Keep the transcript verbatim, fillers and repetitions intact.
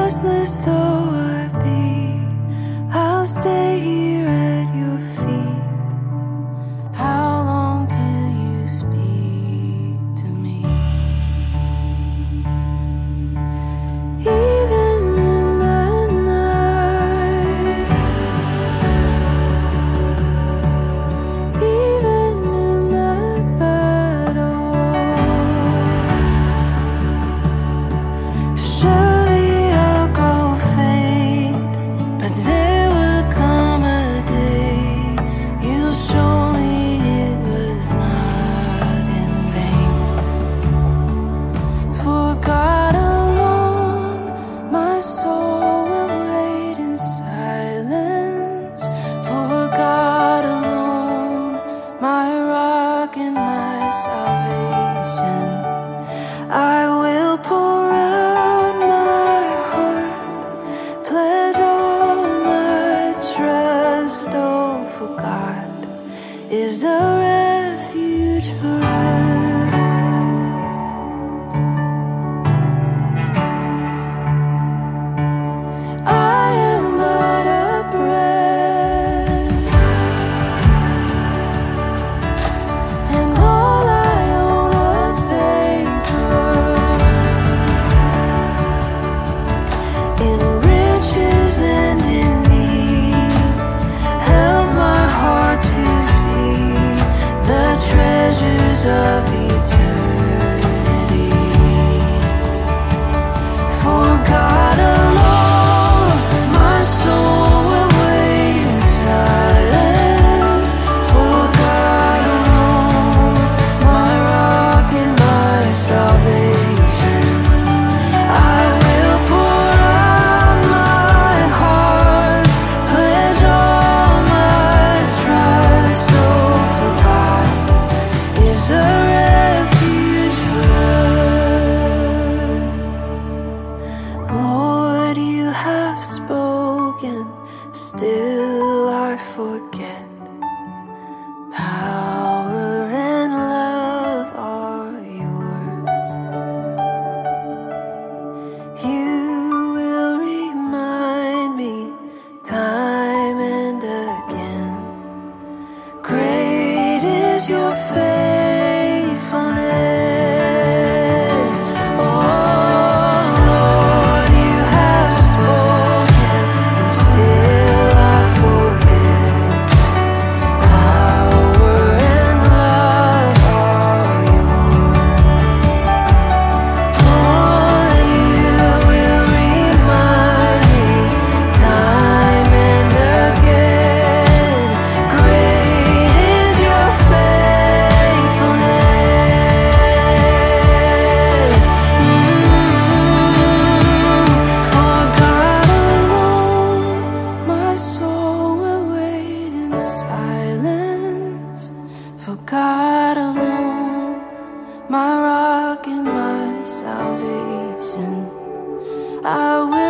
restless though I be, I'll stay here at your feet. How long till you speak to me? Even in the night, even in the battle, surely I'll grow faint, but there will come a day you'll show me it was not in vain. For God alone, my soul will wait in silence. For God alone, my rock and my salvation, I will pour out my heart, pledge all my trust. Oh, for God is a refuge for us. I am but a breath, and all I own a vapor. In riches and in need, help my heart to see the treasures of eternity. For God alone, my soul will wait in silence. For God alone, my rock and my salvation, I will pour out my heart, pledge all my trust. Oh, for God is a refuge for us. Lord, you have spoken, still I forget. Power and love are yours. You will remind me time and again. Great is your faithfulness. Oh Lord, you have spoken, and still I forget. Power and love are yours. Oh, you will remind me time and again. Great is your faithfulness. Mm. For God alone, my soul will wait in silence. For God alone, my rock and my salvation, I will